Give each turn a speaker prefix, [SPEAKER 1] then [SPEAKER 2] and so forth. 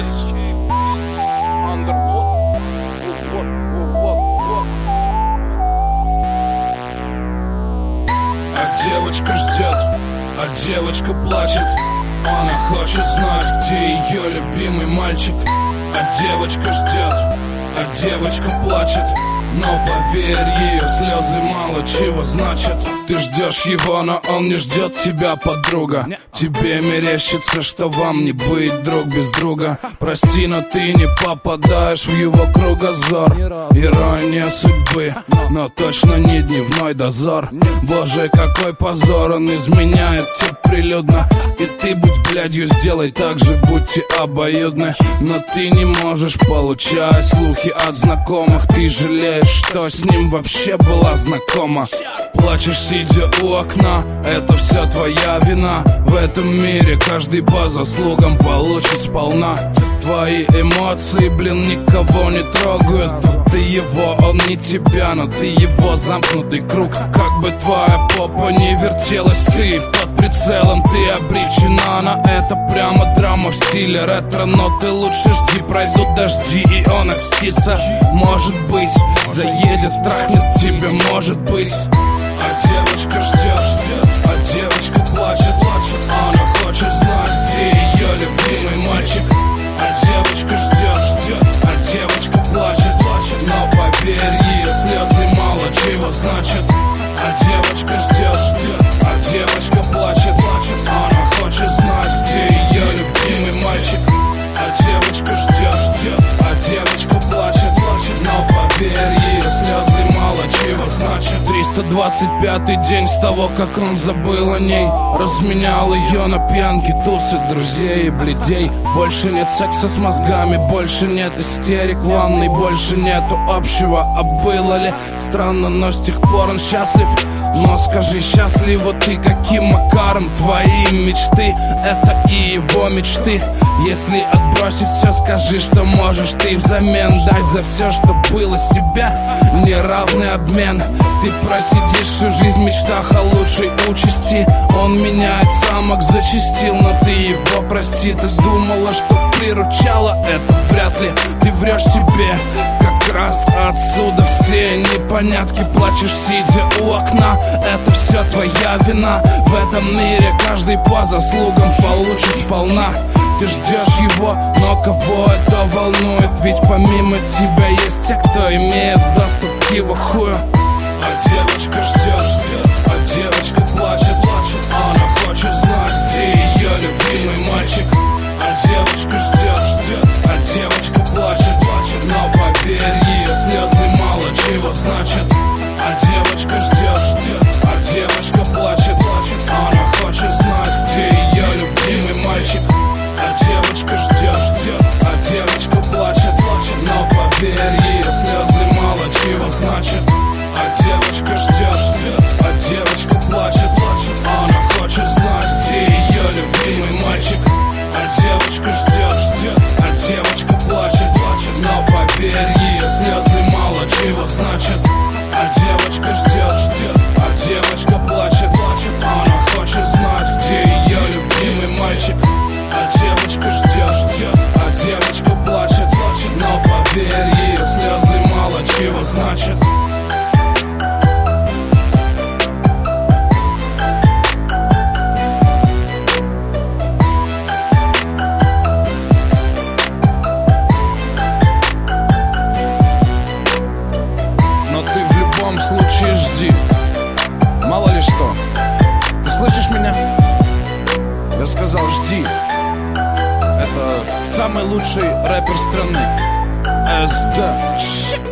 [SPEAKER 1] А девочка ждет, а девочка плачет. Она хочет знать, где ее любимый мальчик. А девочка ждет, а девочка плачет. Но поверь, ее слезы мало чего значат. Ты ждешь его, но он не ждет тебя, подруга. Тебе мерещится, что вам не быть друг без друга. Прости, но ты не попадаешь в его кругозор. Ирония судьбы, но точно не дневной дозор. Боже, какой позор, он изменяет тебе прилюдно. И ты будь блядью, сделай так же, будьте обоюдны. Но ты не можешь получать слухи от знакомых. Ты жалеешь, что с ним вообще была знакома. Плачешь, сидя у окна, это все твоя вина. В этом мире каждый по заслугам получит сполна. Твои эмоции, блин, никого не трогают. Ты его, он не тебя, но ты его замкнутый круг. Как бы твоя попа не вертелась, ты под прицелом, ты обречена на это. Прямо драма в стиле ретро, но ты лучше жди. Пройдут дожди, и он окстится. Может быть, заедет, трахнет тебя, может быть. А девочка ждет, а девочка плачет. Она хочет знать, где ее любимый мальчик. А девочка ждет, а девочка плачет. Но поверь, ее слезы мало чего значат. А девочка ждет, а девочка плачет. Она хочет знать, где ее любимый мальчик. А девочка ждет, а девочка плачет. Но поверь, ее слезы мало чего значат. 325-й день с того, как он забыл о ней. Разменял ее на пьянки, тусы, друзей и бледей. Больше нет секса с мозгами, больше нет истерик в ванной, больше нету общего. А было ли странно, но с тех пор он счастлив. Но скажи, счастлива ты каким макаром? Твои мечты — это и его мечты. Если отбросить все, скажи, что можешь ты взамен дать за все, что было себя. Неравный обмен. Ты просидишь всю жизнь в мечтах о лучшей участи. Он меняет самок, зачастил, но ты его прости. Ты думала, что приручала это? Вряд ли. Ты врешь себе. Как раз отсюда все непонятки. Плачешь, сидя у окна. Это все твоя вина. В этом мире каждый по заслугам получит сполна. Ты ждешь его, но кого это волнует? Ведь помимо тебя есть те, кто имеет доступ к его хую. А девочка ждет, а девочка плачет. Она хочет знать, где ее любимый мальчик. А девочка ждет, а девочка плачет. Но поверь, ее слезы мало чего значат. А девочка ждет, а девочка плачет. Она хочет знать, где ее любимый мальчик. А девочка ждет, а девочка плачет. Но поверь, ее слезы мало чего значат. А девочка ждет, а девочка плачет. Она хочет знать, где ее любимый мальчик. А девочка ждет, а девочка плачет. Но поверь, ее слезы мало чего значат. А девочка ждет, а девочка плачет. Она хочет знать, где ее любимый мальчик. А девочка ждет, а девочка плачет. Но поверь, ее слезы мало чего значат. Но ты в любом случае жди. Мало ли что. Ты слышишь меня? Я сказал, жди. Это самый лучший рэпер страны. СД.